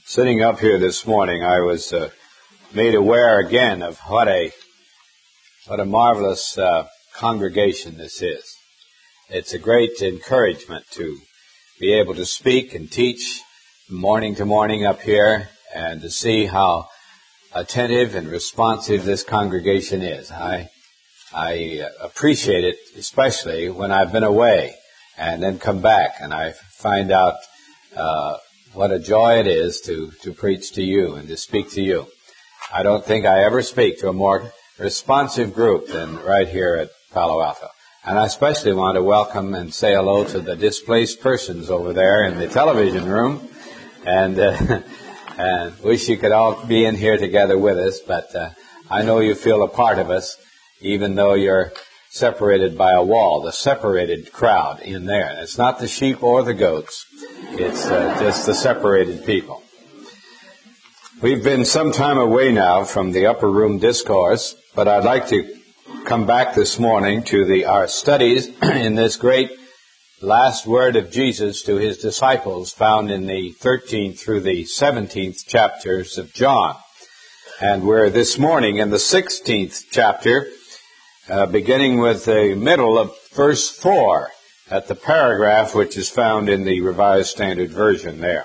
Sitting up here this morning, I was made aware again of what a marvelous congregation this is. It's a great encouragement to be able to speak and teach morning to morning up here, and to see how attentive and responsive this congregation is. I appreciate it, especially when I've been away and then come back and I find out what a joy it is to preach to you and to speak to you. I don't think I ever speak to a more responsive group than right here at Palo Alto. And I especially want to welcome and say hello to the displaced persons over there in the television room, and wish you could all be in here together with us, but I know you feel a part of us, even though you're separated by a wall, the separated crowd in there. And it's not the sheep or the goats. It's just the separated people. We've been some time away now from the upper room discourse, but I'd like to come back this morning to our studies in this great last word of Jesus to his disciples, found in the 13th through the 17th chapters of John. And we're this morning in the 16th chapter, beginning with the middle of verse 4 at the paragraph which is found in the Revised Standard Version there.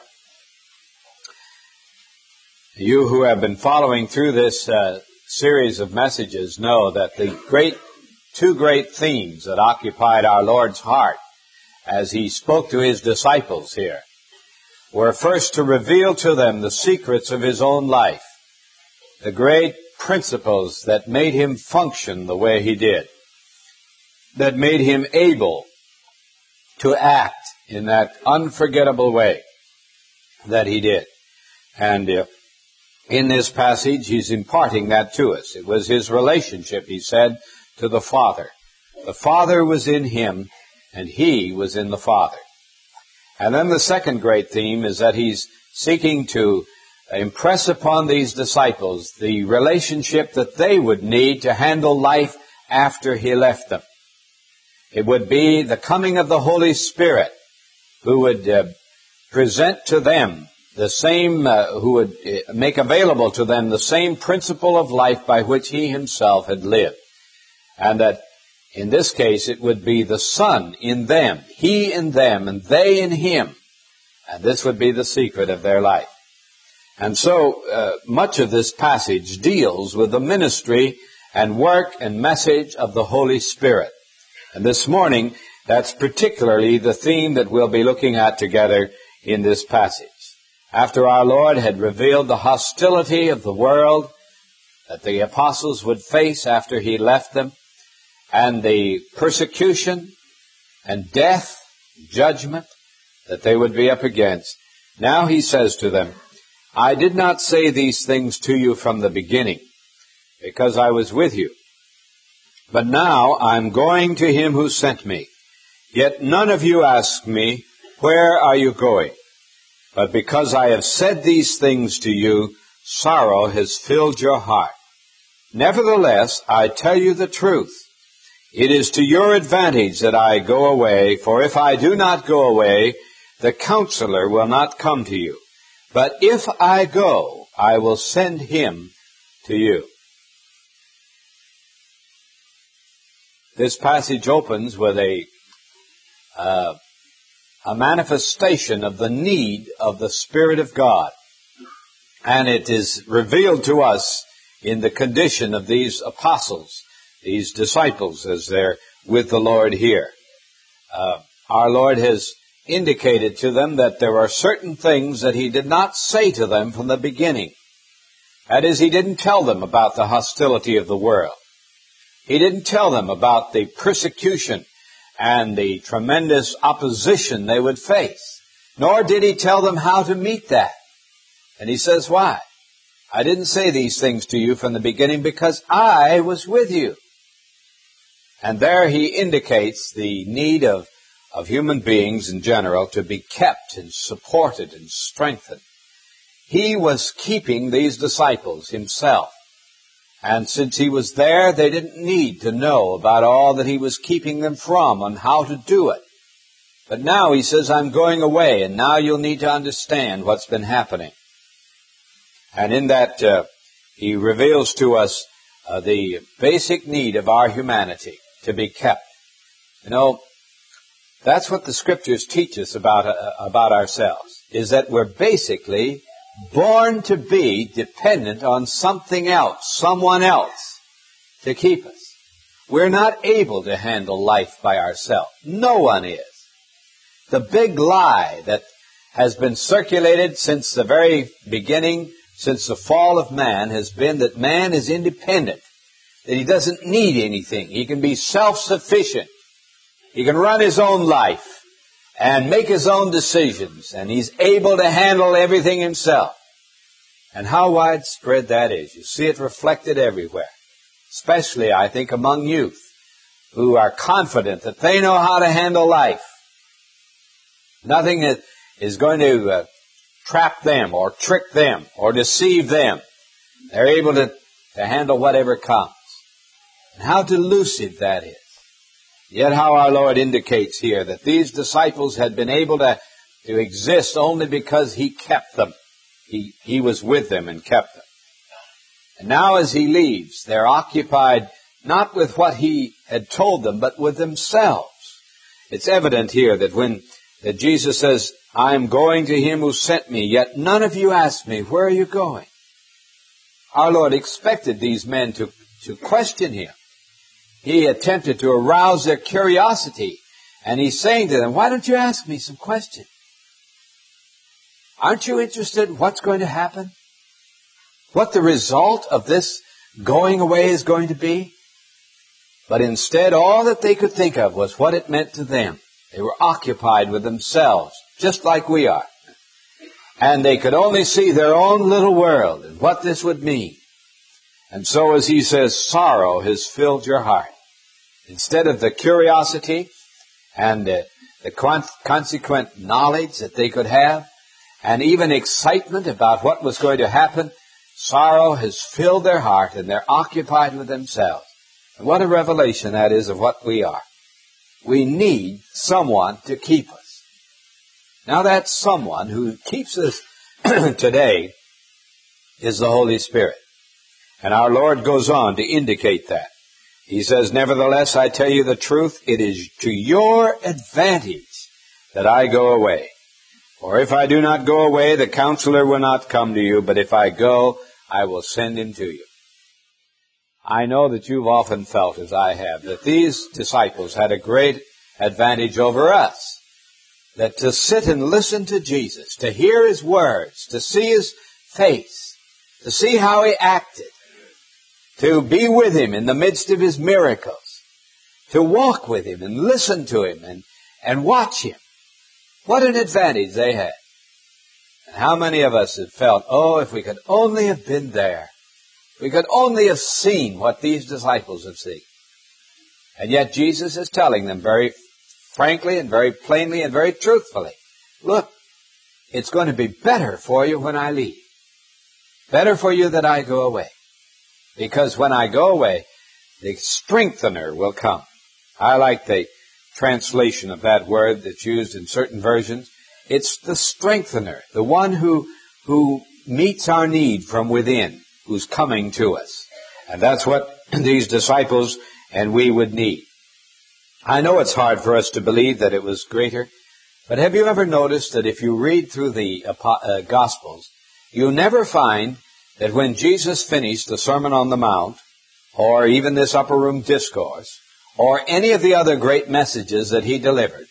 You who have been following through this series of messages know that the two great themes that occupied our Lord's heart as he spoke to his disciples here were first to reveal to them the secrets of his own life, the great principles that made him function the way he did, that made him able to act in that unforgettable way that he did. And in this passage, he's imparting that to us. It was his relationship, he said, to the Father. The Father was in him, and he was in the Father. And then the second great theme is that he's seeking to impress upon these disciples the relationship that they would need to handle life after he left them. It would be the coming of the Holy Spirit, who would present to them the same, who would make available to them the same principle of life by which he himself had lived. And that in this case it would be the Son in them, he in them, and they in him. And this would be the secret of their life. And so much of this passage deals with the ministry and work and message of the Holy Spirit. And this morning, that's particularly the theme that we'll be looking at together in this passage. After our Lord had revealed the hostility of the world that the apostles would face after he left them, and the persecution and death, judgment that they would be up against, now he says to them, I did not say these things to you from the beginning, because I was with you. But now I'm going to him who sent me. Yet none of you ask me, where are you going? But because I have said these things to you, sorrow has filled your heart. Nevertheless, I tell you the truth. It is to your advantage that I go away, for if I do not go away, the Counselor will not come to you. But if I go, I will send him to you. This passage opens with a manifestation of the need of the Spirit of God. And it is revealed to us in the condition of these apostles, these disciples, as they're with the Lord here. Our Lord has indicated to them that there are certain things that he did not say to them from the beginning. That is, he didn't tell them about the hostility of the world. He didn't tell them about the persecution and the tremendous opposition they would face. Nor did he tell them how to meet that. And he says, why? I didn't say these things to you from the beginning because I was with you. And there he indicates the need of human beings in general to be kept and supported and strengthened. He was keeping these disciples himself. And since he was there, they didn't need to know about all that he was keeping them from and how to do it. But now he says, I'm going away, and now you'll need to understand what's been happening. And in that, he reveals to us the basic need of our humanity to be kept. You know, that's what the Scriptures teach us about ourselves, is that we're basically born to be dependent on something else, someone else, to keep us. We're not able to handle life by ourselves. No one is. The big lie that has been circulated since the very beginning, since the fall of man, has been that man is independent, that he doesn't need anything. He can be self-sufficient. He can run his own life and make his own decisions, and he's able to handle everything himself. And how widespread that is. You see it reflected everywhere, especially, I think, among youth who are confident that they know how to handle life. Nothing is going to trap them or trick them or deceive them. They're able to handle whatever comes. And how delusive that is. Yet how our Lord indicates here that these disciples had been able to exist only because He kept them. He was with them and kept them. And now as He leaves, they're occupied not with what He had told them, but with themselves. It's evident here that Jesus says, I am going to Him who sent me, yet none of you ask me, where are you going? Our Lord expected these men to question Him. He attempted to arouse their curiosity, and He's saying to them, why don't you ask me some questions? Aren't you interested in what's going to happen? What the result of this going away is going to be? But instead, all that they could think of was what it meant to them. They were occupied with themselves, just like we are. And they could only see their own little world and what this would mean. And so, as He says, sorrow has filled your heart. Instead of the curiosity and the consequent knowledge that they could have, and even excitement about what was going to happen, sorrow has filled their heart and they're occupied with themselves. And what a revelation that is of what we are. We need someone to keep us. Now that someone who keeps us today is the Holy Spirit. And our Lord goes on to indicate that. He says, nevertheless, I tell you the truth, it is to your advantage that I go away. For if I do not go away, the Counselor will not come to you, but if I go, I will send Him to you. I know that you've often felt, as I have, that these disciples had a great advantage over us. That to sit and listen to Jesus, to hear His words, to see His face, to see how He acted, to be with Him in the midst of His miracles, to walk with Him and listen to Him and watch Him. What an advantage they had. And how many of us have felt, oh, if we could only have been there. We could only have seen what these disciples have seen. And yet Jesus is telling them very frankly and very plainly and very truthfully, look, it's going to be better for you when I leave. Better for you that I go away. Because when I go away, the strengthener will come. I like the translation of that word that's used in certain versions. It's the strengthener, the one who meets our need from within, who's coming to us. And that's what these disciples and we would need. I know it's hard for us to believe that it was greater, but have you ever noticed that if you read through the Gospels, you never find that when Jesus finished the Sermon on the Mount, or even this upper room discourse, or any of the other great messages that He delivered,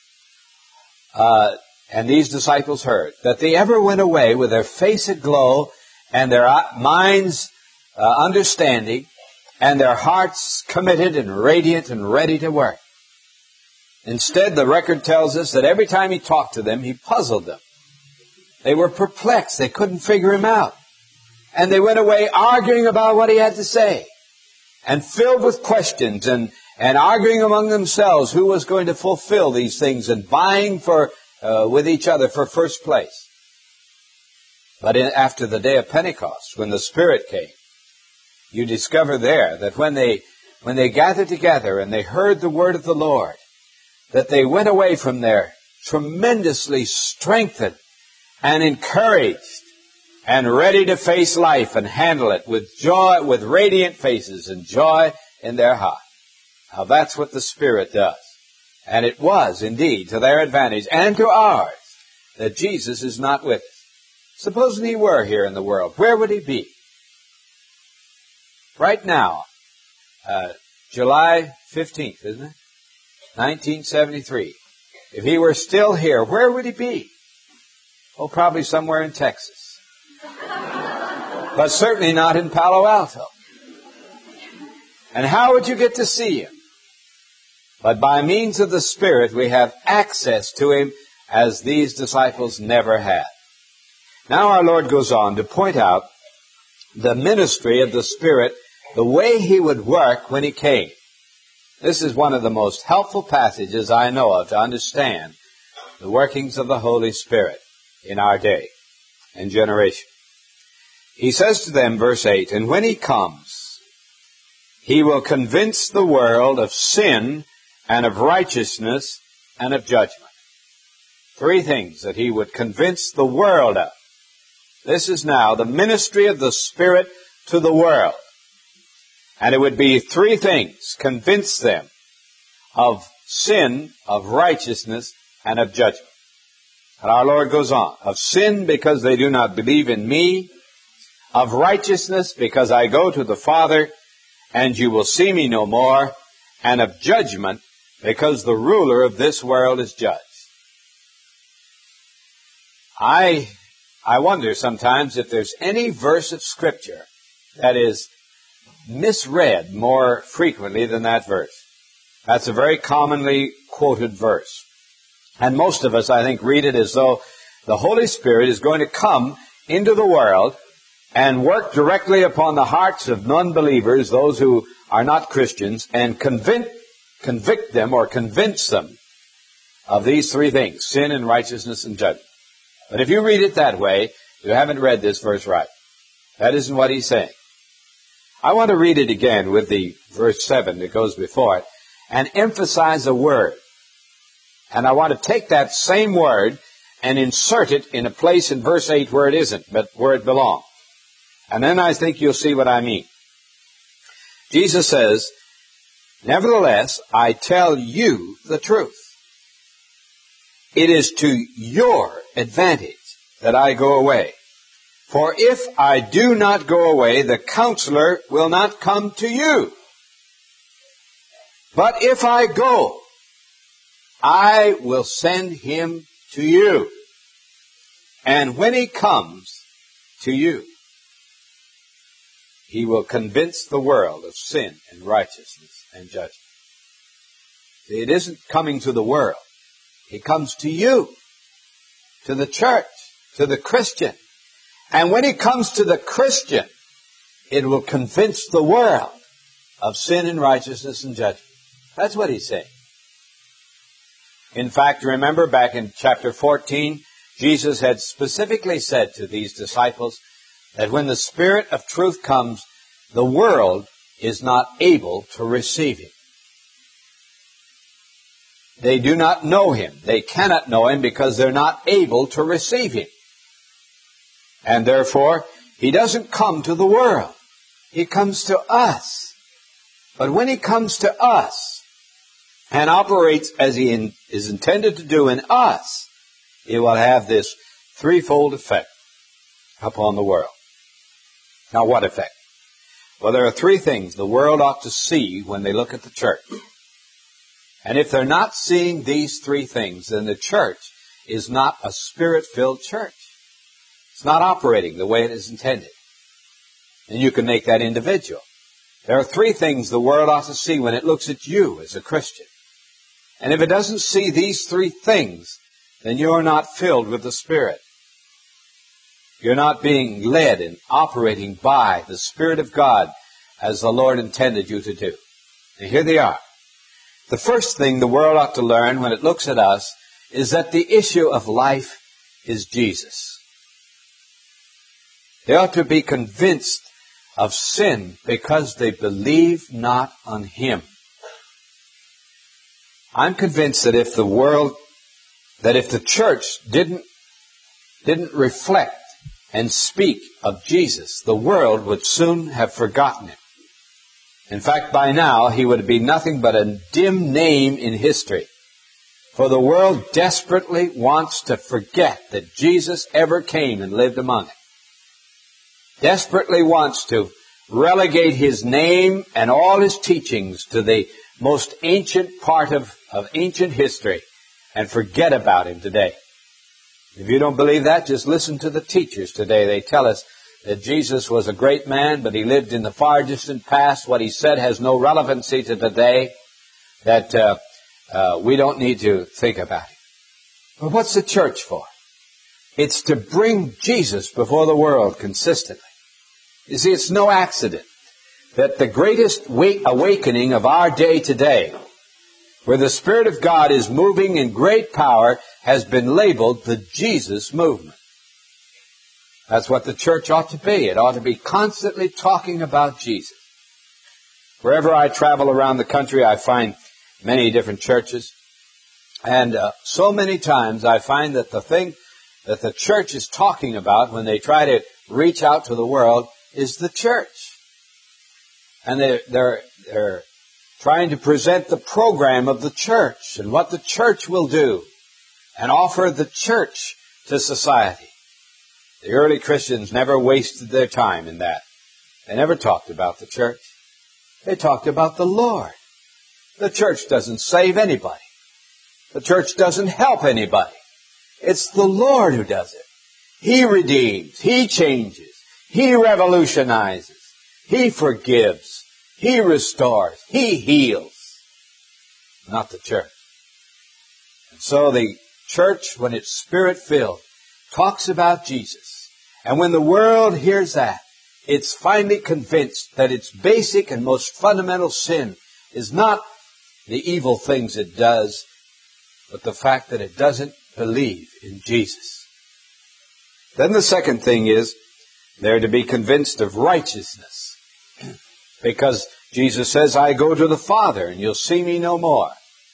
and these disciples heard, that they ever went away with their face aglow and their minds understanding and their hearts committed and radiant and ready to work. Instead, the record tells us that every time He talked to them, He puzzled them. They were perplexed. They couldn't figure Him out. And they went away arguing about what He had to say and filled with questions and arguing among themselves who was going to fulfill these things and vying with each other for first place. But after the day of Pentecost, when the Spirit came, you discover there that when they gathered together and they heard the word of the Lord, that they went away from there tremendously strengthened and encouraged and ready to face life and handle it with joy, with radiant faces and joy in their heart. Now that's what the Spirit does. And it was indeed to their advantage and to ours that Jesus is not with us. Supposing he were here in the world, where would he be? Right now, July 15th, isn't it? 1973. If he were still here, where would he be? Oh, probably somewhere in Texas. But certainly not in Palo Alto. And how would you get to see him? But by means of the Spirit, we have access to him as these disciples never had. Now our Lord goes on to point out the ministry of the Spirit, the way he would work when he came. This is one of the most helpful passages I know of to understand the workings of the Holy Spirit in our day and generation. He says to them, verse 8, "And when he comes, he will convince the world of sin and of righteousness and of judgment." Three things that he would convince the world of. This is now the ministry of the Spirit to the world. And it would be three things: convince them of sin, of righteousness, and of judgment. And our Lord goes on. Of sin, because they do not believe in me. Of righteousness, because I go to the Father, and you will see me no more. And of judgment, because the ruler of this world is judged. I wonder sometimes if there's any verse of Scripture that is misread more frequently than that verse. That's a very commonly quoted verse. And most of us, I think, read it as though the Holy Spirit is going to come into the world and work directly upon the hearts of non-believers, those who are not Christians, and convict them or convince them of these three things: sin and righteousness and judgment. But if you read it that way, you haven't read this verse right. That isn't what he's saying. I want to read it again with the verse 7 that goes before it and emphasize a word. And I want to take that same word and insert it in a place in verse 8 where it isn't, but where it belongs. And then I think you'll see what I mean. Jesus says, "Nevertheless, I tell you the truth. It is to your advantage that I go away. For if I do not go away, the Counselor will not come to you. But if I go, I will send him to you. And when he comes to you, he will convince the world of sin and righteousness and judgment." It isn't coming to the world. He comes to you, to the church, to the Christian. And when he comes to the Christian, it will convince the world of sin and righteousness and judgment. That's what he's saying. In fact, remember back in chapter 14, Jesus had specifically said to these disciples that when the Spirit of truth comes, the world is not able to receive him. They do not know him. They cannot know him because they're not able to receive him. And therefore, he doesn't come to the world. He comes to us. But when he comes to us and operates as he is intended to do in us, it will have this threefold effect upon the world. Now, what effect? Well, there are three things the world ought to see when they look at the church. And if they're not seeing these three things, then the church is not a Spirit-filled church. It's not operating the way it is intended. And you can make that individual. There are three things the world ought to see when it looks at you as a Christian. And if it doesn't see these three things, then you're not filled with the Spirit. You're not being led and operating by the Spirit of God as the Lord intended you to do. And here they are. The first thing the world ought to learn when it looks at us is that the issue of life is Jesus. They ought to be convinced of sin because they believe not on him. I'm convinced that if the church didn't reflect and speak of Jesus, the world would soon have forgotten him. In fact, by now, he would be nothing but a dim name in history. For the world desperately wants to forget that Jesus ever came and lived among it. Desperately wants to relegate his name and all his teachings to the most ancient part of ancient history and forget about him today. If you don't believe that, just listen to the teachers today. They tell us that Jesus was a great man, but he lived in the far distant past. What he said has no relevancy to today, that we don't need to think about it. But what's the church for? It's to bring Jesus before the world consistently. You see, it's no accident that the greatest awakening of our day today, where the Spirit of God is moving in great power, has been labeled the Jesus movement. That's what the church ought to be. It ought to be constantly talking about Jesus. Wherever I travel around the country, I find many different churches. And so many times I find that the thing that the church is talking about when they try to reach out to the world is the church. And they're trying to present the program of the church and what the church will do and offer the church to society. The early Christians never wasted their time in that. They never talked about the church. They talked about the Lord. The church doesn't save anybody. The church doesn't help anybody. It's the Lord who does it. He redeems. He changes. He revolutionizes. He forgives. He restores. He heals. Not the church. And so the church, when it's Spirit-filled, talks about Jesus. And when the world hears that, it's finally convinced that its basic and most fundamental sin is not the evil things it does, but the fact that it doesn't believe in Jesus. Then the second thing is, they're to be convinced of righteousness. Because Jesus says, I go to the Father, and you'll see me no more.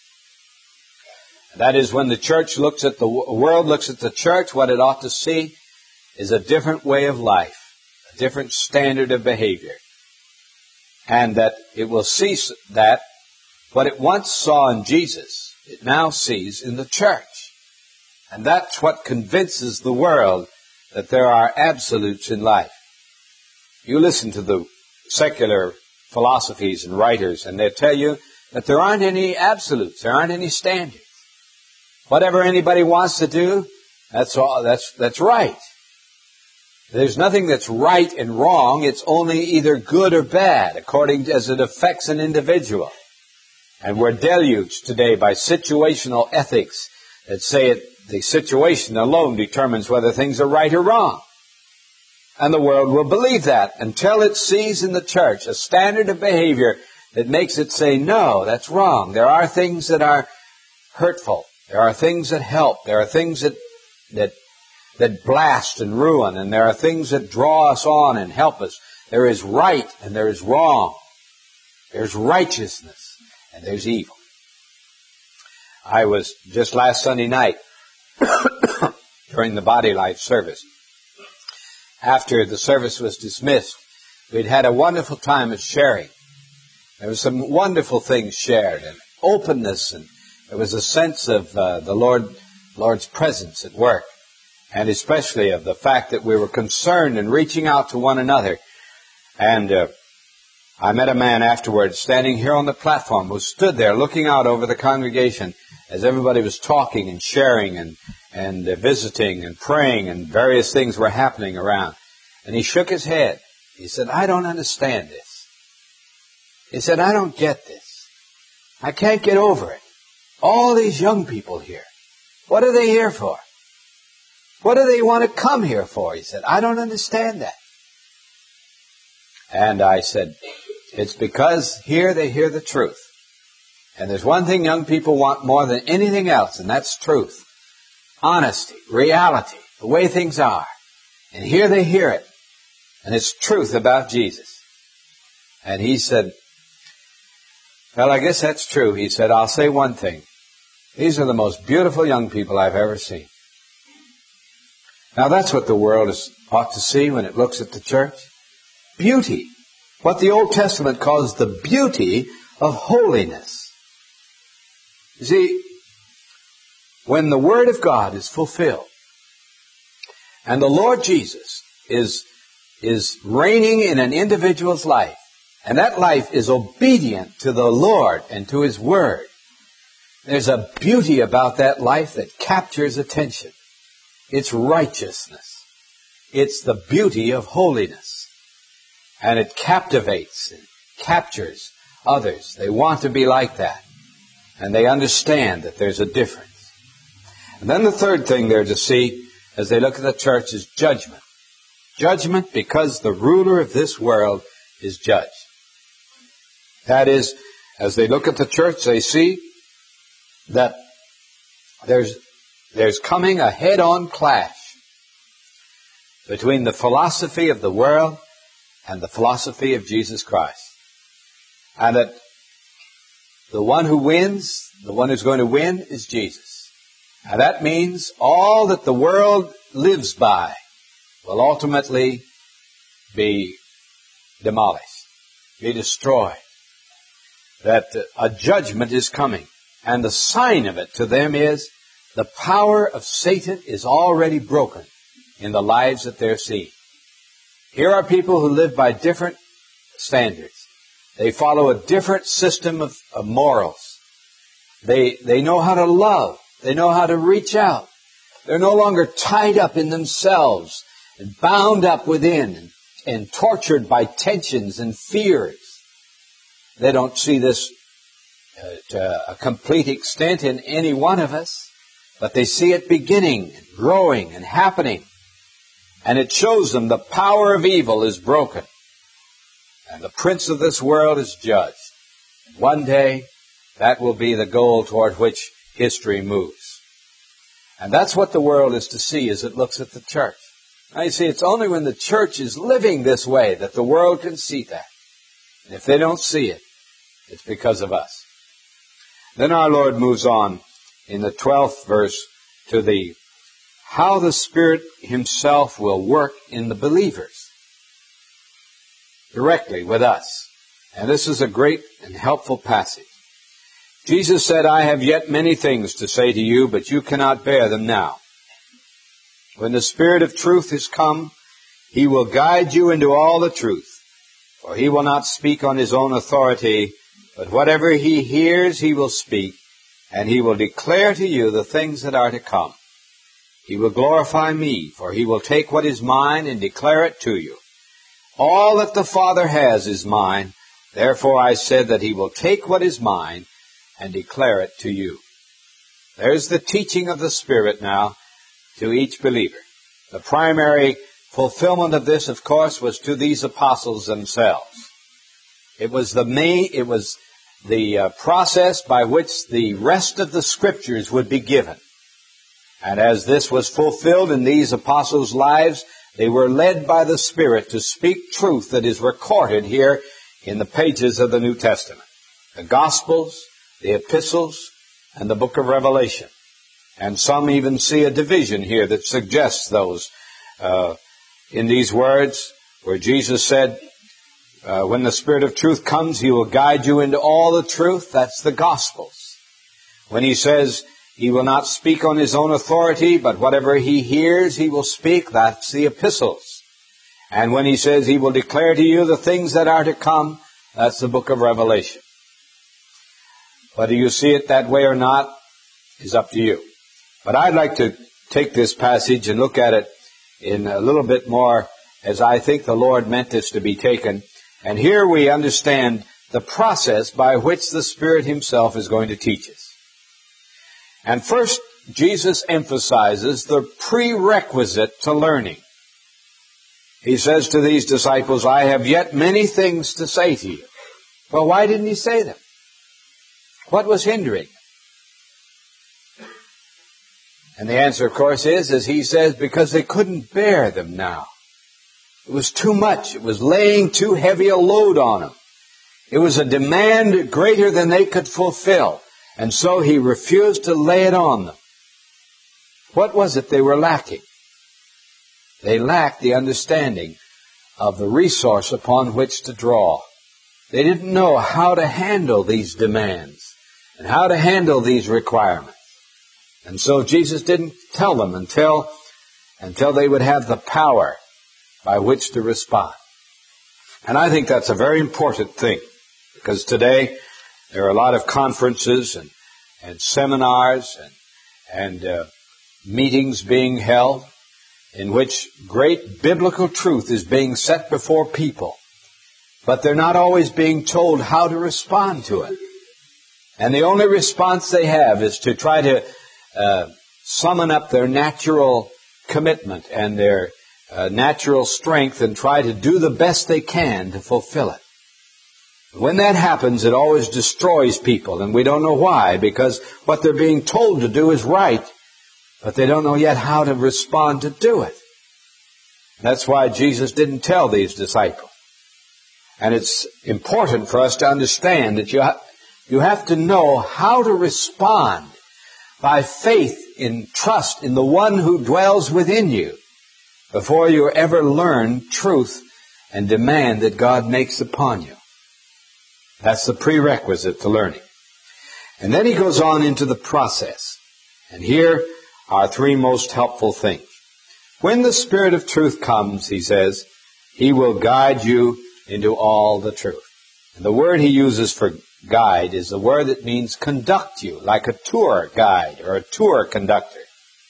That is, when the church looks at the world looks at the church, what it ought to see is a different way of life, a different standard of behavior. And that it will see that what it once saw in Jesus, it now sees in the church. And that's what convinces the world that there are absolutes in life. You listen to the secular philosophies and writers, and they'll tell you that there aren't any absolutes, there aren't any standards. Whatever anybody wants to do, that's right. There's nothing that's right and wrong. It's only either good or bad, according to as it affects an individual. And we're deluged today by situational ethics that say the situation alone determines whether things are right or wrong. And the world will believe that until it sees in the church a standard of behavior that makes it say, no, that's wrong. There are things that are hurtful. There are things that help. There are things that blast and ruin. And there are things that draw us on and help us. There is right and there is wrong. There's righteousness and there's evil. I was just last Sunday night during the Body Life service. After the service was dismissed, we'd had a wonderful time of sharing. There was some wonderful things shared and openness, and there was a sense of the Lord's presence at work, and especially of the fact that we were concerned and reaching out to one another. And I met a man afterwards standing here on the platform who stood there looking out over the congregation as everybody was talking and sharing and visiting and praying, and various things were happening around. And he shook his head. He said, I don't understand this. He said, I don't get this. I can't get over it. All these young people here, what are they here for? What do they want to come here for? He said, I don't understand that. And I said, it's because here they hear the truth. And there's one thing young people want more than anything else, and that's truth. Honesty, reality, the way things are. And here they hear it. And it's truth about Jesus. And he said, well, I guess that's true. He said, I'll say one thing. These are the most beautiful young people I've ever seen. Now that's what the world is ought to see when it looks at the church? Beauty. What the Old Testament calls the beauty of holiness. You see, when the Word of God is fulfilled, and the Lord Jesus is reigning in an individual's life, and that life is obedient to the Lord and to His Word, there's a beauty about that life that captures attention. It's righteousness. It's the beauty of holiness. And it captivates and captures others. They want to be like that. And they understand that there's a difference. And then the third thing they're to see as they look at the church is judgment. Judgment because the ruler of this world is judged. That is, as they look at the church, they see that there's coming a head-on clash between the philosophy of the world and the philosophy of Jesus Christ. And that the one who wins, the one who's going to win, is Jesus. And that means all that the world lives by will ultimately be demolished, be destroyed. That a judgment is coming. And the sign of it to them is the power of Satan is already broken in the lives that they're seeing. Here are people who live by different standards. They follow a different system of morals. They know how to love. They know how to reach out. They're no longer tied up in themselves and bound up within and tortured by tensions and fears. They don't see this to a complete extent in any one of us, but they see it beginning, and growing, and happening. And it shows them the power of evil is broken. And the prince of this world is judged. One day, that will be the goal toward which history moves. And that's what the world is to see as it looks at the church. Now you see, it's only when the church is living this way that the world can see that. And if they don't see it, it's because of us. Then our Lord moves on in the 12th verse to how the Spirit Himself will work in the believers directly with us. And this is a great and helpful passage. Jesus said, I have yet many things to say to you, but you cannot bear them now. When the Spirit of truth is come, He will guide you into all the truth. For He will not speak on His own authority, but whatever He hears, He will speak, and He will declare to you the things that are to come. He will glorify me, for He will take what is mine and declare it to you. All that the Father has is mine. Therefore I said that He will take what is mine and declare it to you. There's the teaching of the Spirit now to each believer. The primary fulfillment of this, of course, was to these apostles themselves. It was the process by which the rest of the Scriptures would be given. And as this was fulfilled in these apostles' lives, they were led by the Spirit to speak truth that is recorded here in the pages of the New Testament. The Gospels, the Epistles, and the book of Revelation. And some even see a division here that suggests those in these words where Jesus said, when the Spirit of truth comes, He will guide you into all the truth. That's the Gospels. When He says He will not speak on His own authority, but whatever He hears, He will speak, that's the Epistles. And when He says He will declare to you the things that are to come, that's the book of Revelation. Whether you see it that way or not is up to you. But I'd like to take this passage and look at it in a little bit more as I think the Lord meant this to be taken. And here we understand the process by which the Spirit Himself is going to teach us. And first, Jesus emphasizes the prerequisite to learning. He says to these disciples, I have yet many things to say to you. Well, why didn't He say them? What was hindering? And the answer, of course, is, as He says, because they couldn't bear them now. It was too much. It was laying too heavy a load on them. It was a demand greater than they could fulfill. And so He refused to lay it on them. What was it they were lacking? They lacked the understanding of the resource upon which to draw. They didn't know how to handle these demands and how to handle these requirements. And so Jesus didn't tell them until they would have the power by which to respond. And I think that's a very important thing, because today there are a lot of conferences and seminars and meetings being held in which great biblical truth is being set before people, but they're not always being told how to respond to it. And the only response they have is to try to summon up their natural commitment and their natural strength and try to do the best they can to fulfill it. When that happens, it always destroys people, and we don't know why, because what they're being told to do is right, but they don't know yet how to respond to do it. That's why Jesus didn't tell these disciples. And it's important for us to understand that you have to know how to respond by faith in trust in the one who dwells within you before you ever learn truth and demand that God makes upon you. That's the prerequisite to learning. And then he goes on into the process. And here are three most helpful things. When the Spirit of truth comes, he says, he will guide you into all the truth. And the word he uses for guide is the word that means conduct you, like a tour guide or a tour conductor.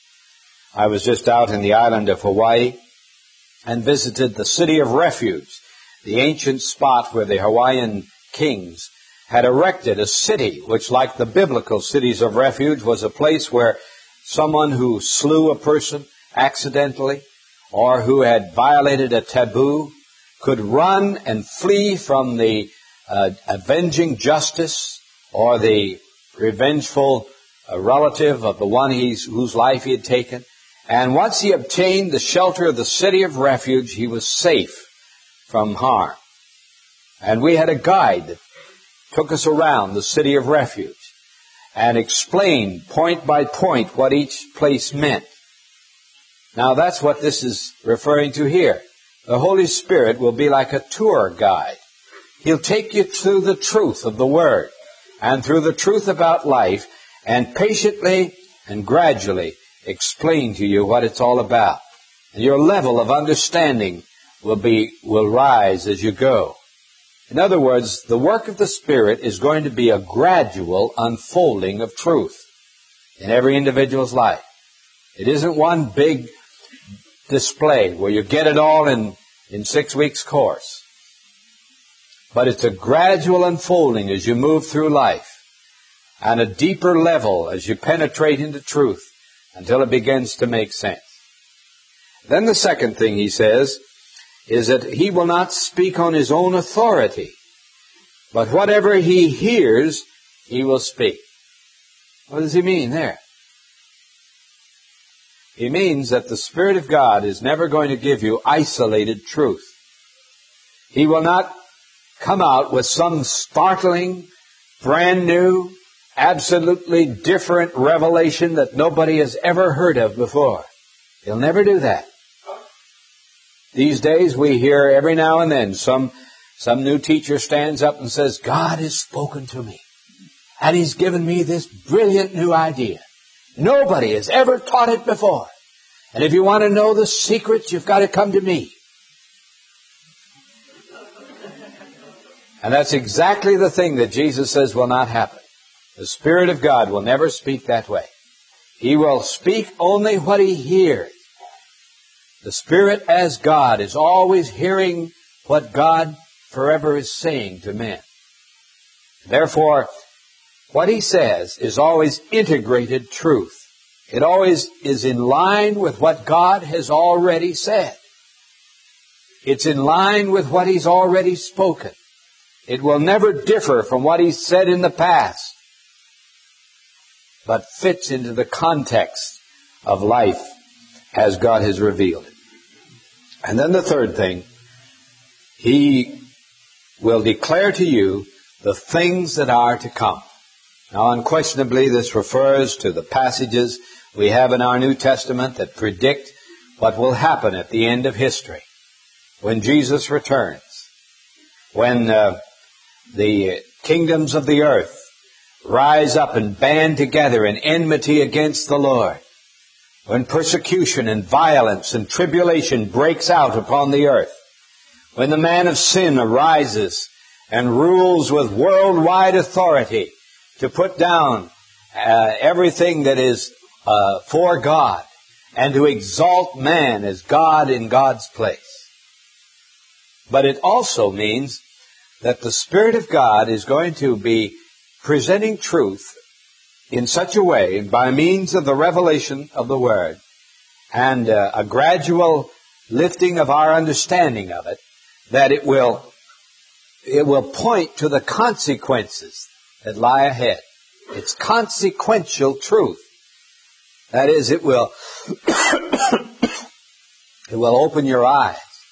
I was just out in the island of Hawaii and visited the City of Refuge, the ancient spot where the Hawaiian kings had erected a city, which, like the biblical cities of refuge, was a place where someone who slew a person accidentally or who had violated a taboo could run and flee from the avenging justice or the revengeful relative of the one whose life he had taken. And once he obtained the shelter of the City of Refuge, he was safe from harm. And we had a guide that took us around the City of Refuge and explained point by point what each place meant. Now that's what this is referring to here. The Holy Spirit will be like a tour guide. He'll take you through the truth of the Word and through the truth about life and patiently and gradually explain to you what it's all about. And your level of understanding will rise as you go. In other words, the work of the Spirit is going to be a gradual unfolding of truth in every individual's life. It isn't one big display where you get it all in 6 weeks course. But it's a gradual unfolding as you move through life, and a deeper level as you penetrate into truth until it begins to make sense. Then the second thing he says is that he will not speak on his own authority, but whatever he hears, he will speak. What does he mean there? He means that the Spirit of God is never going to give you isolated truth. He will not come out with some startling, brand new, absolutely different revelation that nobody has ever heard of before. He'll never do that. These days we hear every now and then some new teacher stands up and says, God has spoken to me, and He's given me this brilliant new idea. Nobody has ever taught it before. And if you want to know the secret, you've got to come to me. And that's exactly the thing that Jesus says will not happen. The Spirit of God will never speak that way. He will speak only what He hears. The Spirit as God is always hearing what God forever is saying to men. Therefore, what He says is always integrated truth. It always is in line with what God has already said. It's in line with what He's already spoken. It will never differ from what He's said in the past, but fits into the context of life as God has revealed it. And then the third thing, He will declare to you the things that are to come. Now, unquestionably, this refers to the passages we have in our New Testament that predict what will happen at the end of history when Jesus returns, when the kingdoms of the earth rise up and band together in enmity against the Lord, when persecution and violence and tribulation breaks out upon the earth, when the man of sin arises and rules with worldwide authority to put down everything that is for God and to exalt man as God in God's place. But it also means that the Spirit of God is going to be presenting truth in such a way, by means of the revelation of the Word and a gradual lifting of our understanding of it, that it will point to the consequences that lie ahead. It's consequential truth. That is, it will it will open your eyes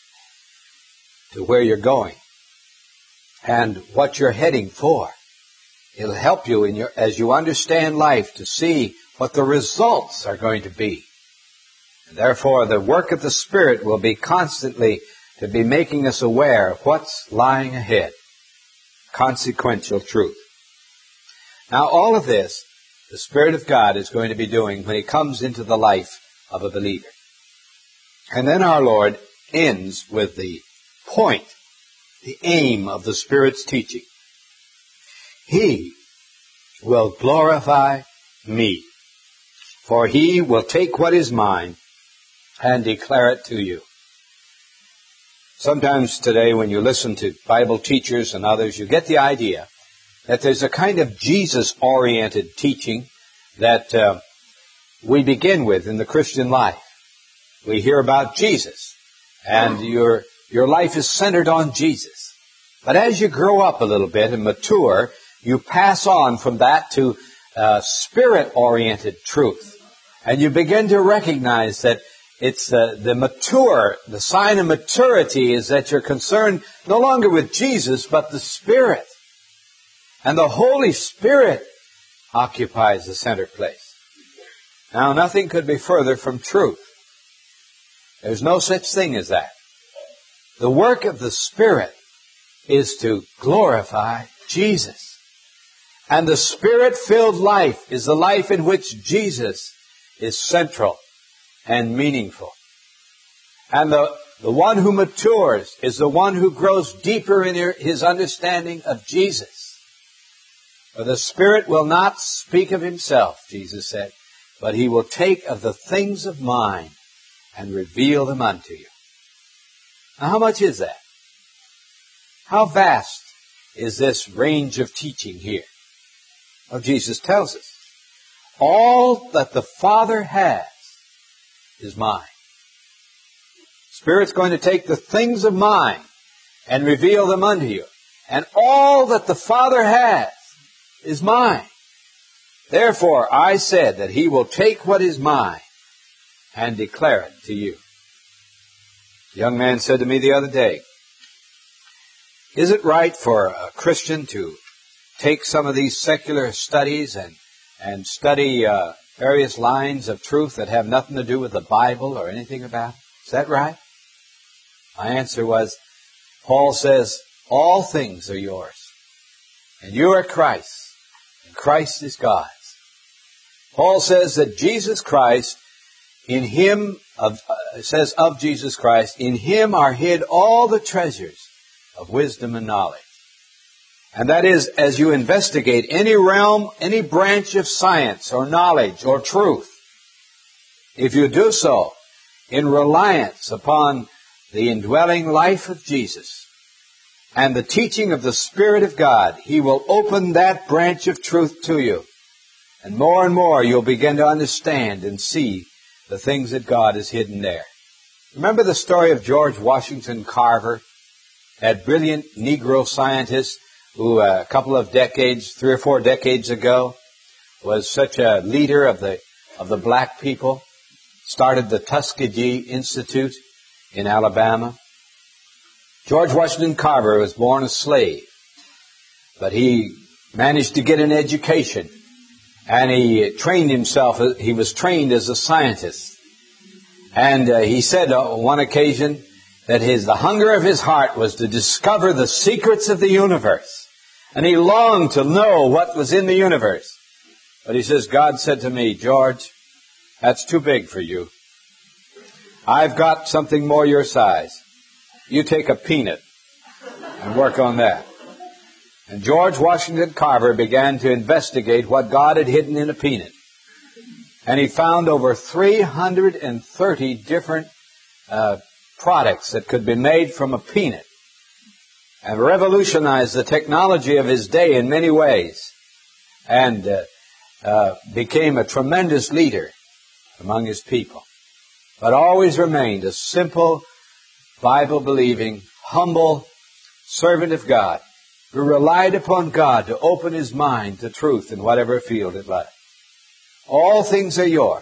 to where you're going and what you're heading for. It'll help you as you understand life to see what the results are going to be. And therefore, the work of the Spirit will be constantly to be making us aware of what's lying ahead. Consequential truth. Now, all of this, the Spirit of God is going to be doing when He comes into the life of a believer. And then our Lord ends with the point, the aim of the Spirit's teaching. He will glorify me, for He will take what is mine and declare it to you. Sometimes today when you listen to Bible teachers and others, you get the idea that there's a kind of Jesus-oriented teaching that we begin with in the Christian life. We hear about Jesus, and your life is centered on Jesus. But as you grow up a little bit and mature, you pass on from that to Spirit-oriented truth. And you begin to recognize that it's the sign of maturity is that you're concerned no longer with Jesus, but the Spirit. And the Holy Spirit occupies the center place. Now, nothing could be further from truth. There's no such thing as that. The work of the Spirit is to glorify Jesus. And the Spirit-filled life is the life in which Jesus is central and meaningful. And the one who matures is the one who grows deeper in his understanding of Jesus. For the Spirit will not speak of Himself, Jesus said, but He will take of the things of mine and reveal them unto you. Now, how much is that? How vast is this range of teaching here? Well, Jesus tells us, all that the Father has is mine. Spirit's going to take the things of mine and reveal them unto you. And all that the Father has is mine. Therefore, I said that He will take what is mine and declare it to you. A young man said to me the other day, is it right for a Christian to take some of these secular studies and study various lines of truth that have nothing to do with the Bible or anything about it? Is that right? My answer was, Paul says, all things are yours, and you are Christ's, and Christ is God's. Paul says that Jesus Christ, in Him, says of Jesus Christ, in Him are hid all the treasures of wisdom and knowledge. And that is, as you investigate any realm, any branch of science or knowledge or truth, if you do so in reliance upon the indwelling life of Jesus and the teaching of the Spirit of God, He will open that branch of truth to you. And more you'll begin to understand and see the things that God has hidden there. Remember the story of George Washington Carver, that brilliant Negro scientist who a couple of decades, 3 or 4 decades ago, was such a leader of the black people, started the Tuskegee Institute in Alabama. George Washington Carver was born a slave, but he managed to get an education, and he trained himself. He was trained as a scientist, And he said on one occasion that the hunger of his heart was to discover the secrets of the universe. And he longed to know what was in the universe. But he says, God said to me, George, that's too big for you. I've got something more your size. You take a peanut and work on that. And George Washington Carver began to investigate what God had hidden in a peanut. And he found over 330 different products that could be made from a peanut, and revolutionized the technology of his day in many ways, and became a tremendous leader among his people, but always remained a simple, Bible-believing, humble servant of God who relied upon God to open his mind to truth in whatever field it lay. All things are yours.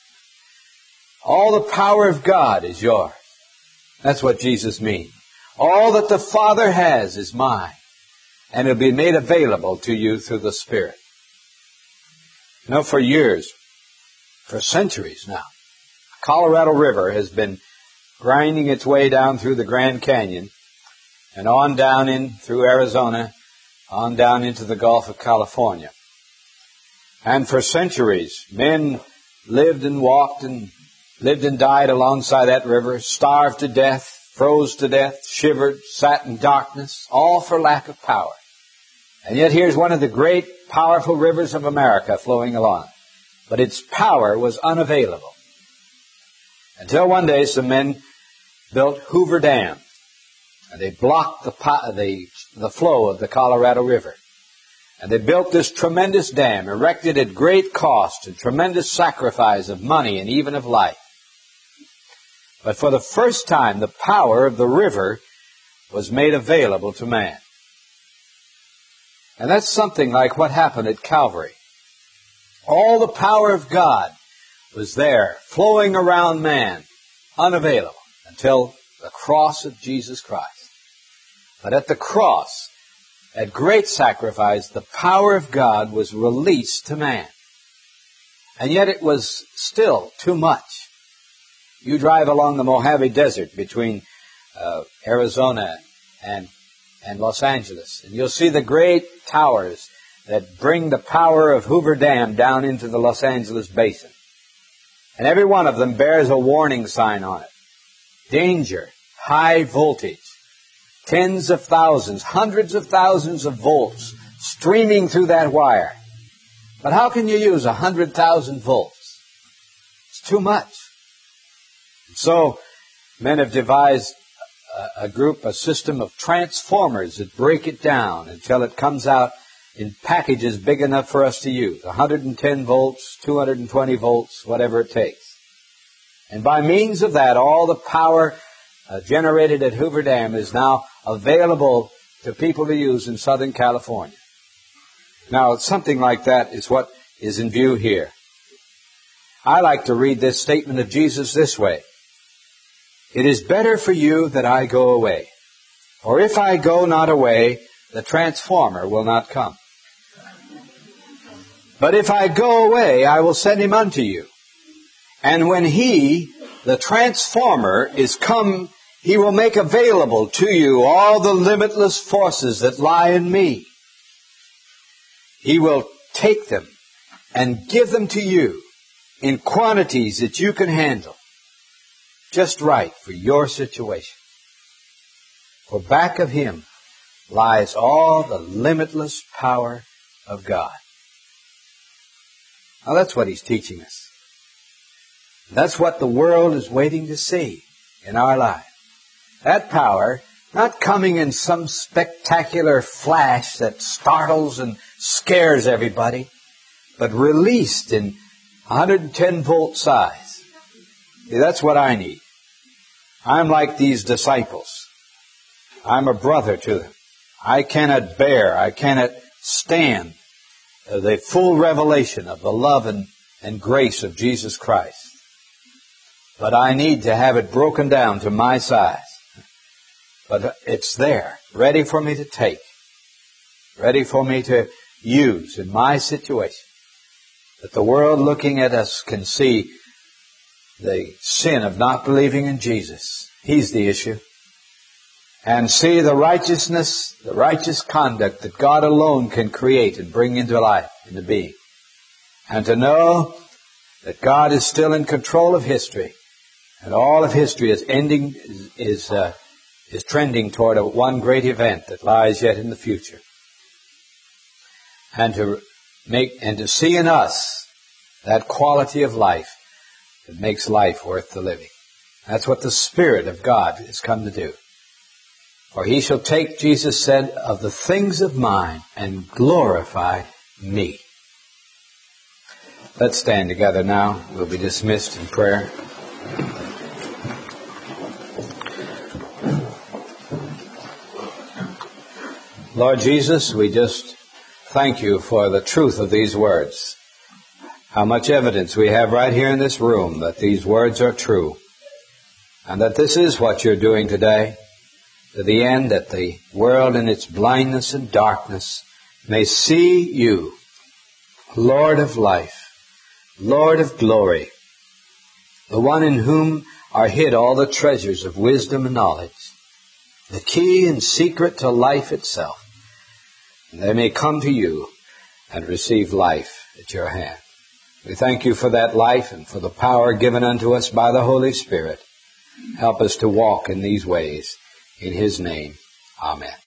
All the power of God is yours. That's what Jesus means. All that the Father has is mine, and it'll be made available to you through the Spirit. You know, for years, for centuries now, the Colorado River has been grinding its way down through the Grand Canyon and on down in through Arizona, on down into the Gulf of California. And for centuries, men lived and walked and lived and died alongside that river, starved to death, froze to death, shivered, sat in darkness, all for lack of power. And yet here's one of the great, powerful rivers of America flowing along. But its power was unavailable. Until one day some men built Hoover Dam. And they blocked the flow of the Colorado River. And they built this tremendous dam, erected at great cost and tremendous sacrifice of money and even of life. But for the first time, the power of the river was made available to man. And that's something like what happened at Calvary. All the power of God was there, flowing around man, unavailable, until the cross of Jesus Christ. But at the cross, at great sacrifice, the power of God was released to man. And yet it was still too much. You drive along the Mojave Desert between Arizona and Los Angeles, and you'll see the great towers that bring the power of Hoover Dam down into the Los Angeles basin. And every one of them bears a warning sign on it. Danger, high voltage, tens of thousands, hundreds of thousands of volts streaming through that wire. But how can you use 100,000 volts? It's too much. So, men have devised a system of transformers that break it down until it comes out in packages big enough for us to use. 110 volts, 220 volts, whatever it takes. And by means of that, all the power generated at Hoover Dam is now available to people to use in Southern California. Now, something like that is what is in view here. I like to read this statement of Jesus this way. It is better for you that I go away. For if I go not away, the transformer will not come. But if I go away, I will send him unto you. And when he, the transformer, is come, he will make available to you all the limitless forces that lie in me. He will take them and give them to you in quantities that you can handle. Just right for your situation. For back of him lies all the limitless power of God. Now that's what he's teaching us. That's what the world is waiting to see in our life. That power, not coming in some spectacular flash that startles and scares everybody, but released in 110 volt size. See, that's what I need. I'm like these disciples. I'm a brother to them. I cannot stand the full revelation of the love and grace of Jesus Christ. But I need to have it broken down to my size. But it's there, ready for me to take, ready for me to use in my situation. That the world looking at us can see the sin of not believing in Jesus. He's the issue. And see the righteousness, the righteous conduct that God alone can create and bring into life, into being. And to know that God is still in control of history. And all of history is trending toward one great event that lies yet in the future. And to see in us that quality of life that makes life worth the living. That's what the Spirit of God has come to do. For he shall take, Jesus said, of the things of mine and glorify me. Let's stand together now. We'll be dismissed in prayer. Lord Jesus, we just thank you for the truth of these words. How much evidence we have right here in this room that these words are true. And that this is what you're doing today. To the end that the world in its blindness and darkness may see you, Lord of life, Lord of glory, the one in whom are hid all the treasures of wisdom and knowledge, the key and secret to life itself. And they may come to you and receive life at your hand. We thank you for that life and for the power given unto us by the Holy Spirit. Help us to walk in these ways. In his name, amen.